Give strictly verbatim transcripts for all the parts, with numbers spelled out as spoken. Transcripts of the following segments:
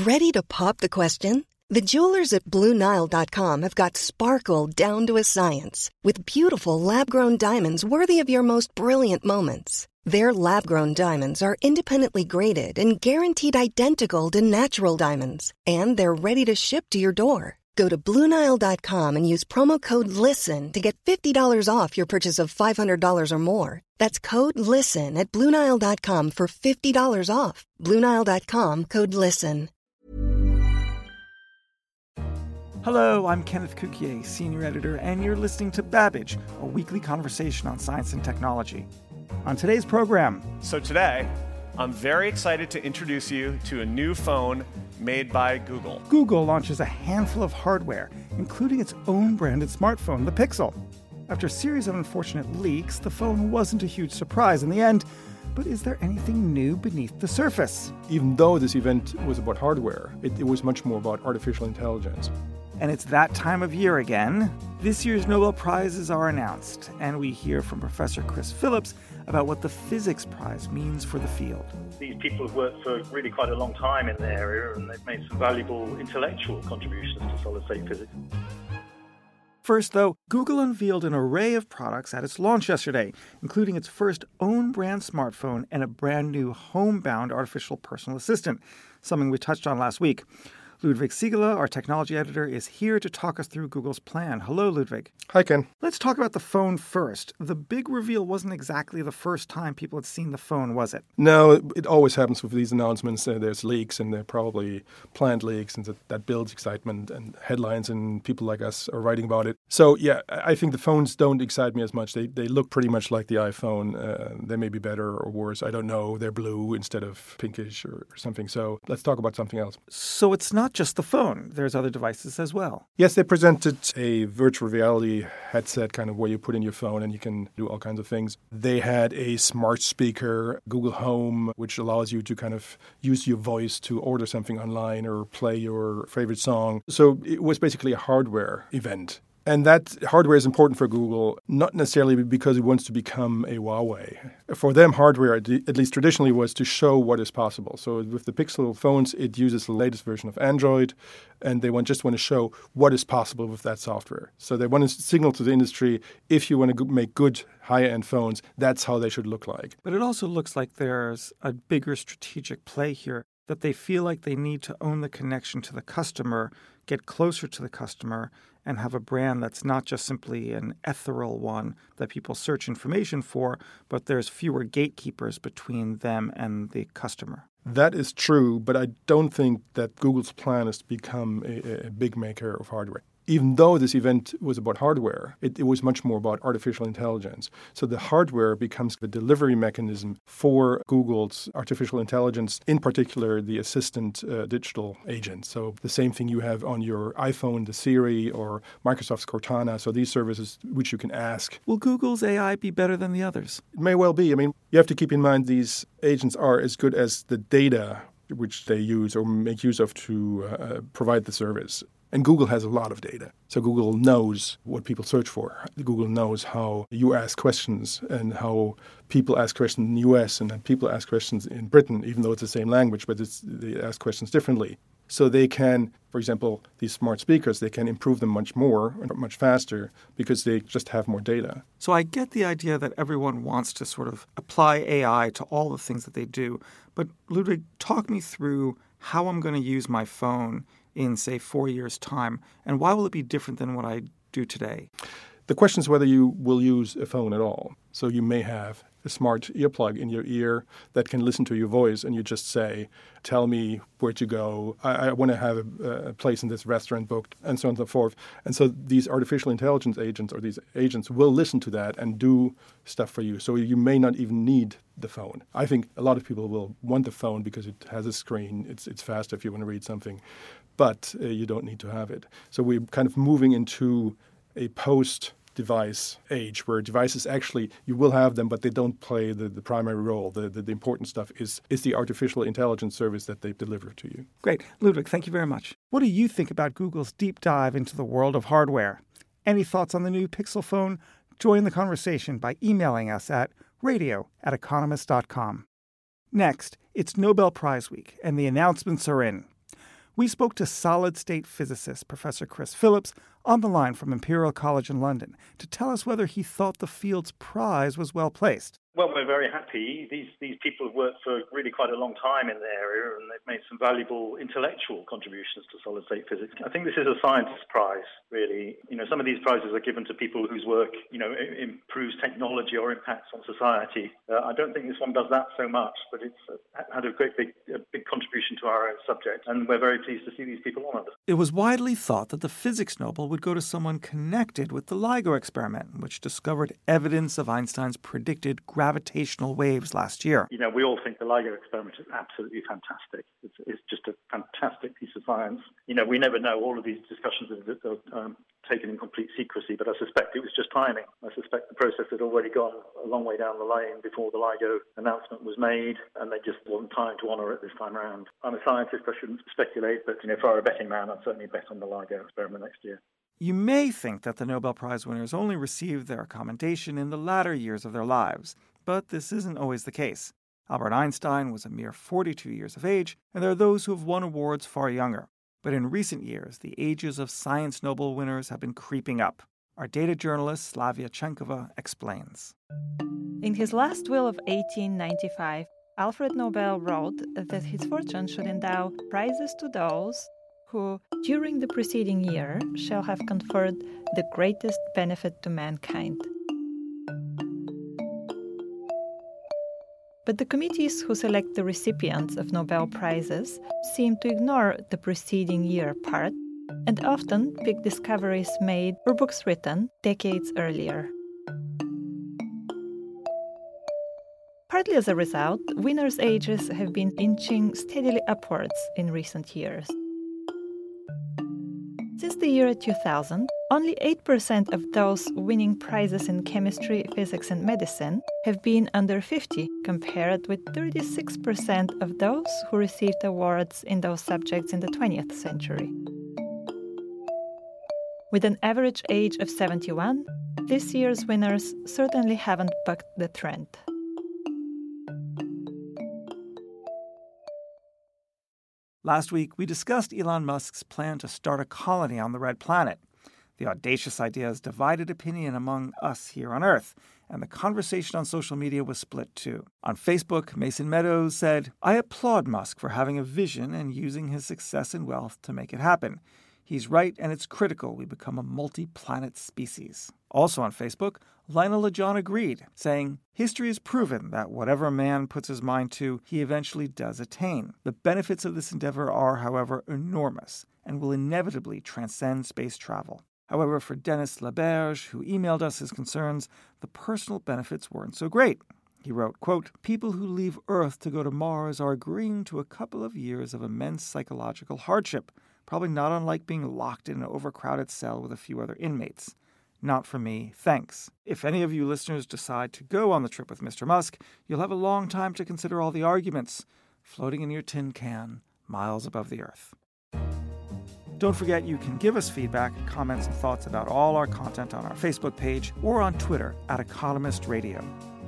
Ready to pop the question? The jewelers at Blue Nile dot com have got sparkle down to a science with beautiful lab-grown diamonds worthy of your most brilliant moments. Their lab-grown diamonds are independently graded and guaranteed identical to natural diamonds, and they're ready to ship to your door. Go to Blue Nile dot com and use promo code LISTEN to get fifty dollars off your purchase of five hundred dollars or more. That's code LISTEN at Blue Nile dot com for fifty dollars off. Blue Nile dot com, code LISTEN. Hello, I'm Kenneth Cukier, Senior Editor, and you're listening to Babbage, a weekly conversation on science and technology. On today's program... So today, I'm very excited to introduce you to a new phone made by Google. Google launches a handful of hardware, including its own branded smartphone, the Pixel. After a series of unfortunate leaks, the phone wasn't a huge surprise in the end. But is there anything new beneath the surface? Even though this event was about hardware, it, it was much more about artificial intelligence. And it's that time of year again. This year's Nobel Prizes are announced, and we hear from Professor Chris Phillips about what the Physics Prize means for the field. These people have worked for really quite a long time in the area, and they've made some valuable intellectual contributions to solid-state physics. First, though, Google unveiled an array of products at its launch yesterday, including its first own-brand smartphone and a brand-new homebound artificial personal assistant, something we touched on last week. Ludwig Siegele, our technology editor, is here to talk us through Google's plan. Hello, Ludwig. Hi, Ken. Let's talk about the phone first. The big reveal wasn't exactly the first time people had seen the phone, was it? No, it always happens with these announcements. Uh, there's leaks, and they're probably planned leaks, and that, that builds excitement and headlines, and people like us are writing about it. So, yeah, I think the phones don't excite me as much. They they look pretty much like the iPhone. Uh, they may be better or worse. I don't know. They're blue instead of pinkish or, or something. So let's talk about something else. So it's not just the phone. There's other devices as well. Yes, they presented a virtual reality headset kind of where you put in your phone and you can do all kinds of things. They had a smart speaker, Google Home, which allows you to kind of use your voice to order something online or play your favorite song. So it was basically a hardware event. And that hardware is important for Google, not necessarily because it wants to become a Huawei. For them, hardware, at least traditionally, was to show what is possible. So with the Pixel phones, it uses the latest version of Android, and they want, just want to show what is possible with that software. So they want to signal to the industry, if you want to make good high-end phones, that's how they should look like. But it also looks like there's a bigger strategic play here, that they feel like they need to own the connection to the customer, get closer to the customer, and have a brand that's not just simply an ethereal one that people search information for, but there's fewer gatekeepers between them and the customer. That is true, but I don't think that Google's plan is to become a, a big maker of hardware. Even though this event was about hardware, it, it was much more about artificial intelligence. So the hardware becomes the delivery mechanism for Google's artificial intelligence, in particular the assistant uh, digital agent. So the same thing you have on your iPhone, the Siri, or Microsoft's Cortana. So these services which you can ask. Will Google's A I be better than the others? It may well be. I mean, you have to keep in mind these agents are as good as the data which they use or make use of to uh, provide the service. And Google has a lot of data. So Google knows what people search for. Google knows how you ask questions and how people ask questions in the U S and how people ask questions in Britain, even though it's the same language, but it's, they ask questions differently. So they can, for example, these smart speakers, they can improve them much more, much faster, because they just have more data. So I get the idea that everyone wants to sort of apply A I to all the things that they do. But Ludwig, talk me through how I'm going to use my phone in, say, four years' time, and why will it be different than what I do today? The question is whether you will use a phone at all. So you may have a smart earplug in your ear that can listen to your voice, and you just say, tell me where to go. I, I want to have a, a place in this restaurant booked, and so on and so forth. And so these artificial intelligence agents or these agents will listen to that and do stuff for you. So you may not even need the phone. I think a lot of people will want the phone because it has a screen. It's, it's faster if you want to read something. But uh, you don't need to have it. So we're kind of moving into a post-device age where devices actually, you will have them, but they don't play the, the primary role. The, the, the important stuff is, is the artificial intelligence service that they deliver to you. Great. Ludwig, thank you very much. What do you think about Google's deep dive into the world of hardware? Any thoughts on the new Pixel phone? Join the conversation by emailing us at radio at economist dot com. Next, it's Nobel Prize Week, and the announcements are in. We spoke to solid-state physicist Professor Chris Phillips on the line from Imperial College in London to tell us whether he thought the field's prize was well placed. Well, we're very happy. These these people have worked for really quite a long time in the area, and they've made some valuable intellectual contributions to solid-state physics. I think this is a scientist prize, really. You know, some of these prizes are given to people whose work, you know, improves technology or impacts on society. Uh, I don't think this one does that so much, but it's uh, had a great big a big contribution to our own subject, and we're very pleased to see these people honoured. It was widely thought that the Physics Nobel would go to someone connected with the LIGO experiment, which discovered evidence of Einstein's predicted gravitational waves last year. You know, we all think the LIGO experiment is absolutely fantastic. It's, it's just a fantastic piece of science. You know, we never know. All of these discussions are um, taken in complete secrecy, but I suspect it was just timing. I suspect the process had already gone a long way down the lane before the LIGO announcement was made, and they just wasn't time to honour it this time around. I'm a scientist, I shouldn't speculate, but you know, if I were a betting man, I'd certainly bet on the LIGO experiment next year. You may think that the Nobel Prize winners only received their commendation in the latter years of their lives, but this isn't always the case. Albert Einstein was a mere forty-two years of age, and there are those who have won awards far younger. But in recent years, the ages of science Nobel winners have been creeping up. Our data journalist Slavia Chenkova explains. In his last will of eighteen ninety-five, Alfred Nobel wrote that his fortune should endow prizes to those who, during the preceding year, shall have conferred the greatest benefit to mankind. But the committees who select the recipients of Nobel Prizes seem to ignore the preceding year part and often pick discoveries made or books written decades earlier. Partly as a result, winners' ages have been inching steadily upwards in recent years. Since the year two thousand, only eight percent of those winning prizes in chemistry, physics, and medicine have been under fifty, compared with thirty-six percent of those who received awards in those subjects in the twentieth century. With an average age of seventy-one, this year's winners certainly haven't bucked the trend. Last week, we discussed Elon Musk's plan to start a colony on the Red Planet. The audacious idea has divided opinion among us here on Earth, and the conversation on social media was split too. On Facebook, Mason Meadows said, "I applaud Musk for having a vision and using his success and wealth to make it happen. He's right, and it's critical we become a multi-planet species." Also on Facebook, Lionel LeJohn agreed, saying, "History has proven that whatever a man puts his mind to, he eventually does attain. The benefits of this endeavor are, however, enormous and will inevitably transcend space travel." However, for Dennis Laberge, who emailed us his concerns, the personal benefits weren't so great. He wrote, quote, "People who leave Earth to go to Mars are agreeing to a couple of years of immense psychological hardship, probably not unlike being locked in an overcrowded cell with a few other inmates. Not for me, thanks. If any of you listeners decide to go on the trip with Mister Musk, you'll have a long time to consider all the arguments, floating in your tin can, miles above the Earth." Don't forget you can give us feedback, comments, and thoughts about all our content on our Facebook page or on Twitter at Economist Radio.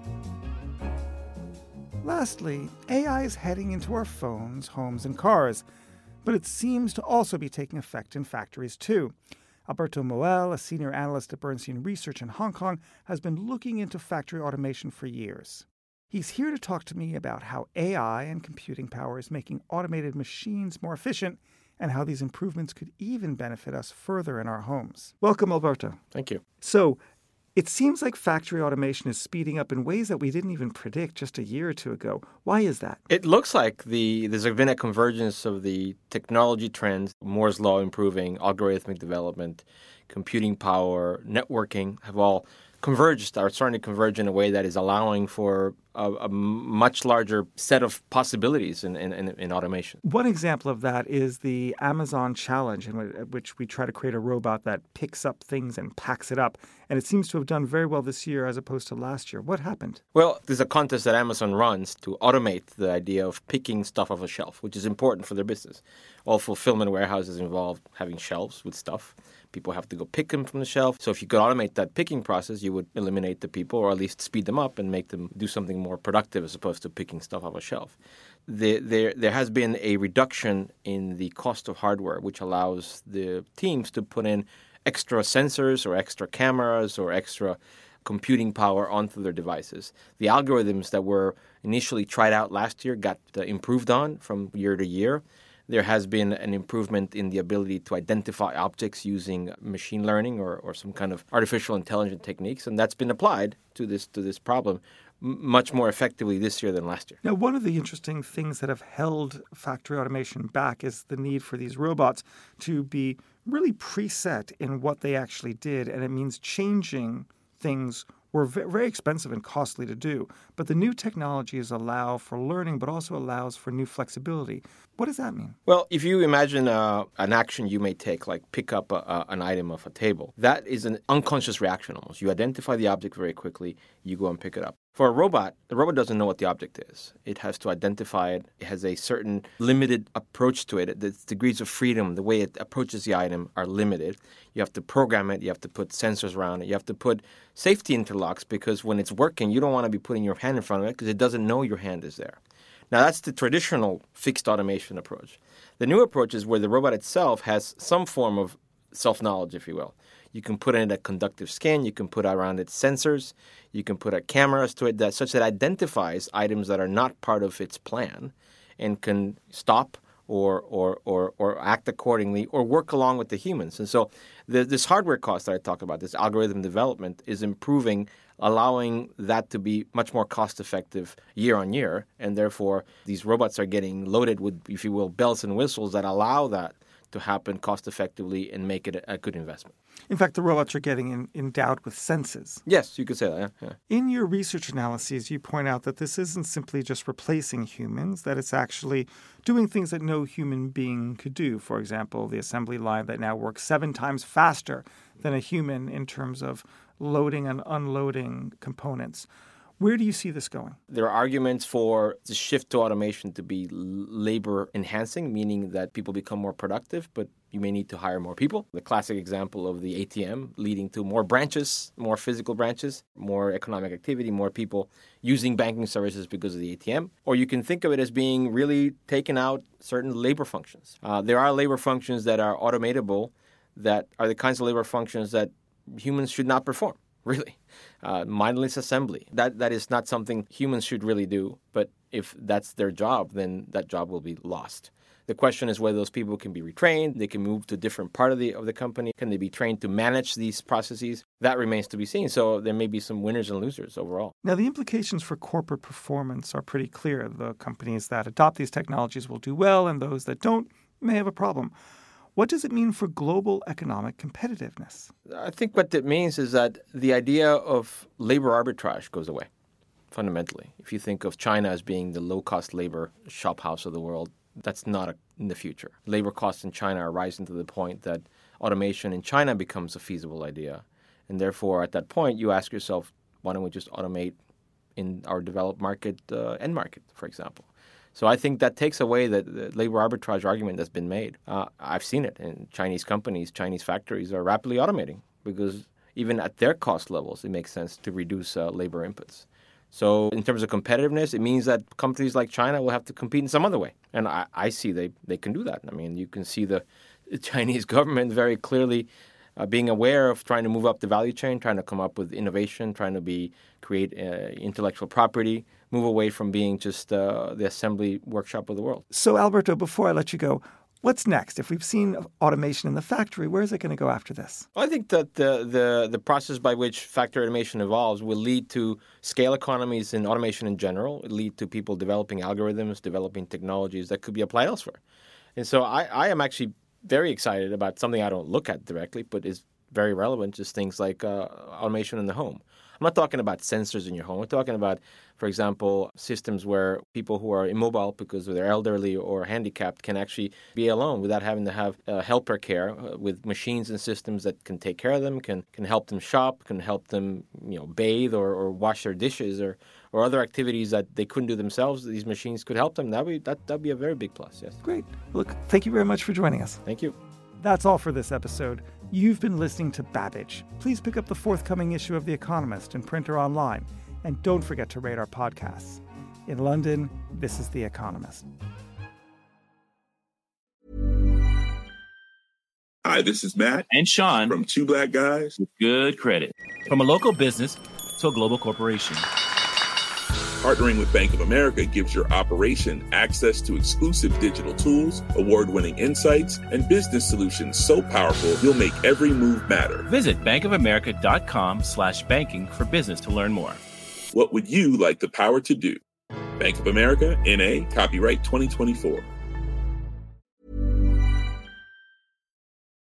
Lastly, A I is heading into our phones, homes, and cars, but it seems to also be taking effect in factories too. Alberto Moel, a senior analyst at Bernstein Research in Hong Kong, has been looking into factory automation for years. He's here to talk to me about how A I and computing power is making automated machines more efficient and how these improvements could even benefit us further in our homes. Welcome, Alberto. Thank you. So, it seems like factory automation is speeding up in ways that we didn't even predict just a year or two ago. Why is that? It looks like the there's been a convergence of the technology trends, Moore's Law improving, algorithmic development, computing power, networking have all converged, are starting to converge in a way that is allowing for a, a much larger set of possibilities in, in, in automation. One example of that is the Amazon challenge, in which we try to create a robot that picks up things and packs it up. And it seems to have done very well this year as opposed to last year. What happened? Well, there's a contest that Amazon runs to automate the idea of picking stuff off a shelf, which is important for their business. All fulfillment warehouses involve having shelves with stuff. People have to go pick them from the shelf. So if you could automate that picking process, you would eliminate the people or at least speed them up and make them do something more productive as opposed to picking stuff off a shelf. there, there, there has been a reduction in the cost of hardware, which allows the teams to put in extra sensors or extra cameras or extra computing power onto their devices. The algorithms that were initially tried out last year got uh, improved on from year to year. There has been an improvement in the ability to identify objects using machine learning or, or some kind of artificial intelligence techniques, and that's been applied to this to this problem m- much more effectively this year than last year. Now, one of the interesting things that have held factory automation back is the need for these robots to be really preset in what they actually did, and it means changing things were very expensive and costly to do. But the new technologies allow for learning, but also allows for new flexibility. What does that mean? Well, if you imagine uh, an action you may take, like pick up a, a, an item off a table, that is an unconscious reaction almost. You identify the object very quickly, you go and pick it up. For a robot, the robot doesn't know what the object is. It has to identify it. It has a certain limited approach to it. The degrees of freedom, the way it approaches the item are limited. You have to program it. You have to put sensors around it. You have to put safety interlocks because when it's working, you don't want to be putting your hand in front of it because it doesn't know your hand is there. Now, that's the traditional fixed automation approach. The new approach is where the robot itself has some form of self-knowledge, if you will. You can put in a conductive skin. You can put around it sensors. You can put a cameras to it that such that it identifies items that are not part of its plan and can stop or or or, or act accordingly or work along with the humans. And so the, this hardware cost that I talk about, this algorithm development, is improving, allowing that to be much more cost-effective year on year. And therefore, these robots are getting loaded with, if you will, bells and whistles that allow that to happen cost-effectively and make it a, a good investment. In fact, the robots are getting in, endowed with senses. Yes, you could say that. Yeah, yeah. In your research analyses, you point out that this isn't simply just replacing humans, that it's actually doing things that no human being could do. For example, the assembly line that now works seven times faster than a human in terms of loading and unloading components. Where do you see this going? There are arguments for the shift to automation to be labor enhancing, meaning that people become more productive, but you may need to hire more people. The classic example of the A T M leading to more branches, more physical branches, more economic activity, more people using banking services because of the A T M. Or you can think of it as being really taking out certain labor functions. Uh, there are labor functions that are automatable that are the kinds of labor functions that humans should not perform. Really. Uh, mindless assembly. That That is not something humans should really do, but if that's their job, then that job will be lost. The question is whether those people can be retrained, they can move to a different part of the of the company, can they be trained to manage these processes? That remains to be seen. So there may be some winners and losers overall. Now, the implications for corporate performance are pretty clear. The companies that adopt these technologies will do well, and those that don't may have a problem. What does it mean for global economic competitiveness? I think what it means is that the idea of labor arbitrage goes away, fundamentally. If you think of China as being the low-cost labor shophouse of the world, that's not a, in the future. Labor costs in China are rising to the point that automation in China becomes a feasible idea. And therefore, at that point, you ask yourself, why don't we just automate in our developed market, uh, end market, for example? So I think that takes away the, the labor arbitrage argument that's been made. Uh, I've seen it in Chinese companies. Chinese factories are rapidly automating because even at their cost levels, it makes sense to reduce uh, labor inputs. So in terms of competitiveness, it means that companies like China will have to compete in some other way. And I, I see they, they can do that. I mean, you can see the, the Chinese government very clearly uh, being aware of trying to move up the value chain, trying to come up with innovation, trying to be create uh, intellectual property, move away from being just uh, the assembly workshop of the world. So, Alberto, before I let you go, what's next? If we've seen automation in the factory, where is it going to go after this? I think that the, the, the process by which factory automation evolves will lead to scale economies in automation in general. It will lead to people developing algorithms, developing technologies that could be applied elsewhere. And so I, I am actually very excited about something I don't look at directly, but is very relevant, just things like uh, automation in the home. I'm not talking about sensors in your home. We're talking about, for example, systems where people who are immobile because they're elderly or handicapped can actually be alone without having to have uh, helper care uh, with machines and systems that can take care of them, can can help them shop, can help them, you know, bathe or, or wash their dishes or, or other activities that they couldn't do themselves. These machines could help them. That would that that'd be a very big plus. Yes. Great. Look, thank you very much for joining us. Thank you. That's all for this episode. You've been listening to Babbage. Please pick up the forthcoming issue of The Economist in print or online. And don't forget to rate our podcasts. In London, this is The Economist. Hi, this is Matt and Sean from Two Black Guys with Good Credit. From a local business to a global corporation, partnering with Bank of America gives your operation access to exclusive digital tools, award-winning insights, and business solutions so powerful you'll make every move matter. Visit bankofamerica.com slash banking for business to learn more. What would you like the power to do? Bank of America, N A, copyright twenty twenty-four.